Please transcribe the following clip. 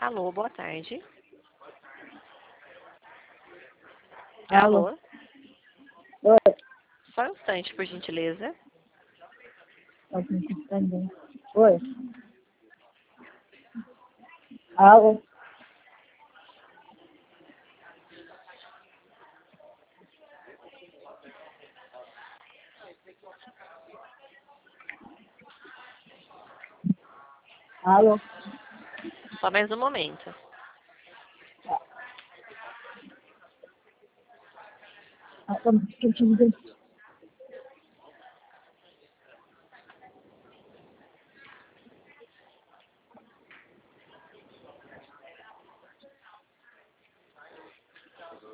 Alô, boa tarde. Alô? Alô? Oi. Só um instante, por gentileza. Oi. Alô? Alô? Só mais um momento. Ah, como que eu te dizer?